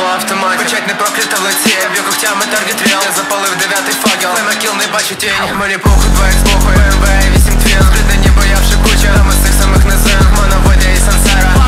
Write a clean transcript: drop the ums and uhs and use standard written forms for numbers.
автоматі. Печать не прокрита в лиці, б'ю когтями таргет ріл. Я запалив 9-й факел, на кіл не бачу тінь. Мені похуй, 2х похуй, BMW 8 твін. Збридне ніби я в шикуче, там із цих самих низин Моноводя і Сансера.